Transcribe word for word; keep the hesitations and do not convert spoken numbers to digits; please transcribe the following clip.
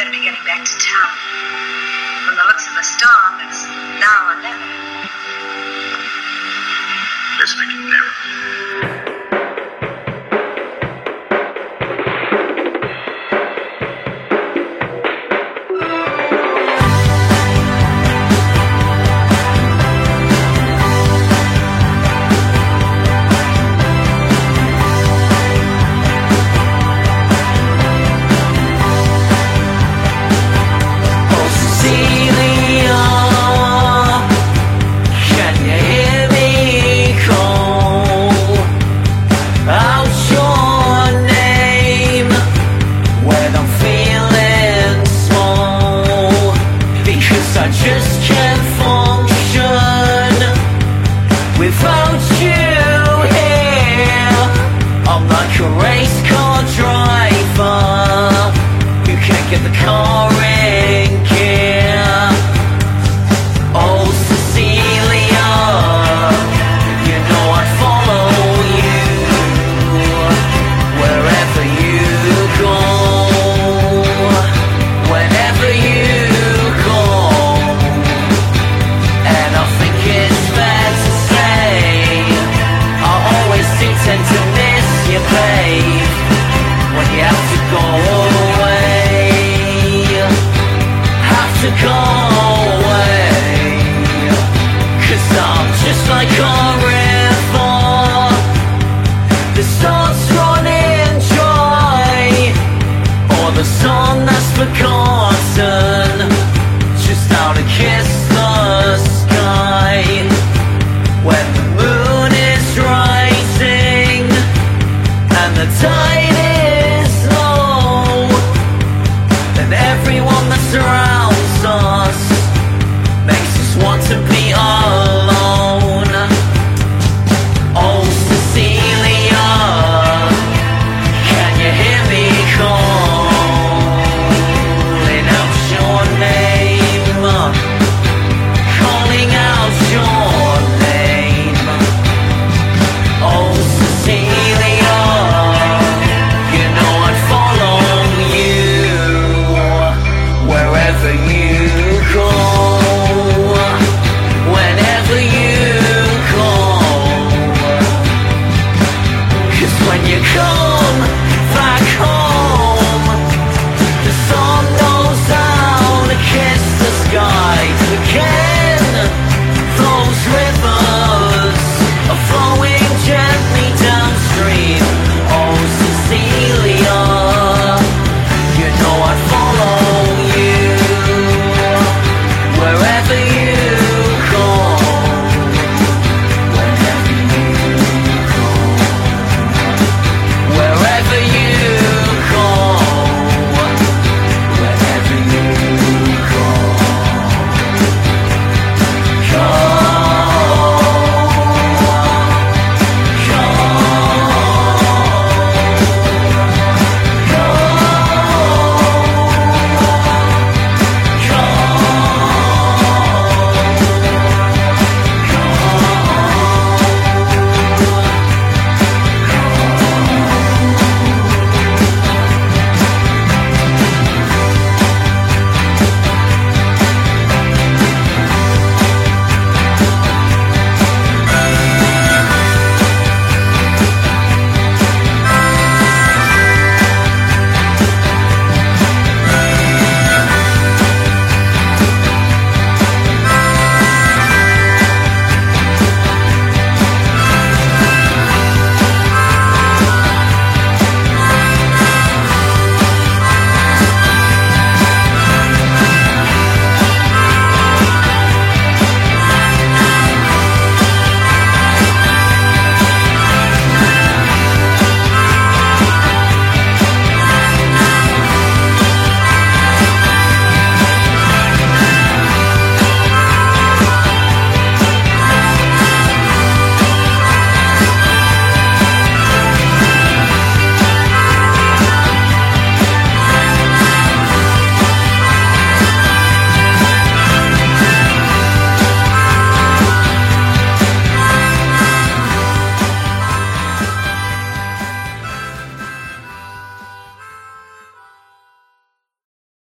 better be getting back to town. From the looks of the storm, it's now or never. Let's make it never. I just can't function without you here. I'm like a race car driver who can't get the car in gear. Oh Cecilia, you know I'd follow you wherever you go, whenever you tend to miss you, babe, when you have to go away. Have to go away, 'cause I'm just like a river that starts running dry, or the sun that's forgotten just how to kiss the sky. When the moon is rising and the tide is low, and everyone that surrounds us makes us want to be alone. Oh Cecilia, can you hear me calling out your name, calling out your name? Oh Cecilia, you know I'd follow you wherever you go, whenever you go, 'cause when you go